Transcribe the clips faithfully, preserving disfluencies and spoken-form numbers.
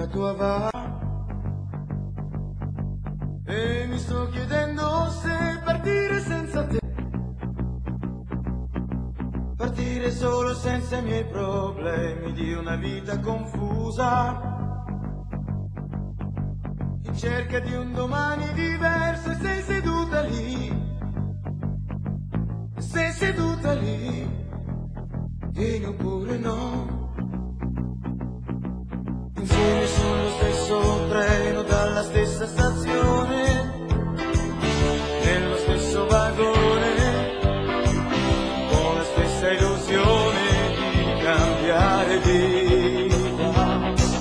vita tua va. E mi sto chiedendo se partire senza te, partire solo senza i miei problemi di una vita confusa, in cerca di un domani diverso. E sei seduta lì, sei seduta lì, vieni oppure no. Insieme sullo stesso treno, dalla stessa stazione, nello stesso vagone, con la stessa illusione di cambiare vita.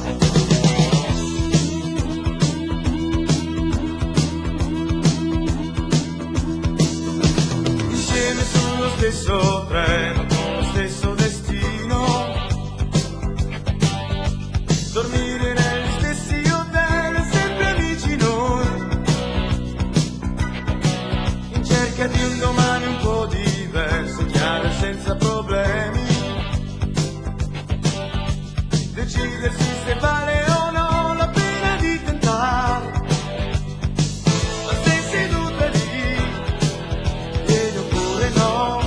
Insieme sullo stesso treno, con lo stesso destino, dormire negli stessi hotel, sempre amici noi, in cerca di un domani un po' diverso, chiaro e senza problemi, decidersi se vale o no la pena di tentare. Ma sei seduta lì, vieni oppure no,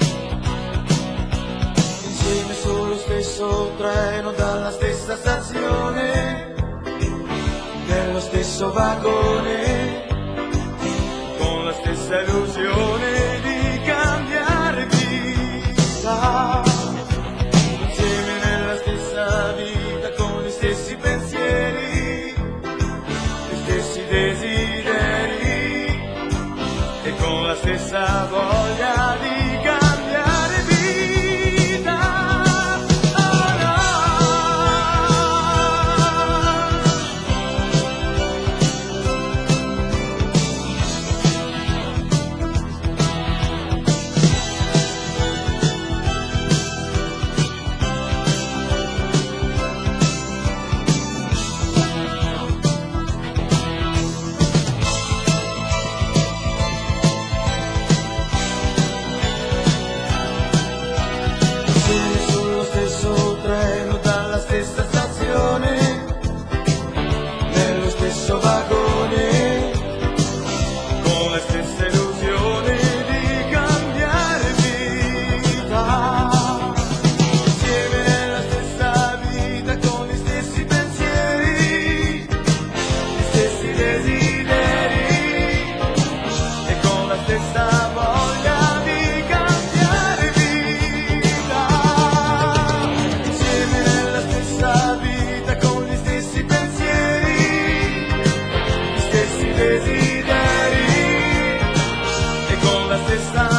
insieme sullo stesso treno, dalla stessa stazione, nello stesso vagone, con la stessa illusione di cambiare vita. Insieme nella stessa vita, con gli stessi pensieri, gli stessi desideri, e con la stessa voglia di cambiare vita. Oh no. Insieme sullo stesso treno, dalla stessa stazione, nello stesso vagone, con la stessa illusione di cambiare vita. Insieme nella stessa vita, con gli stessi pensieri, gli stessi desideri, e con la stessa voglia di cambiare vita. Insieme nella stessa vita, con gli stessi pensieri, gli stessi desideri, e con la stessa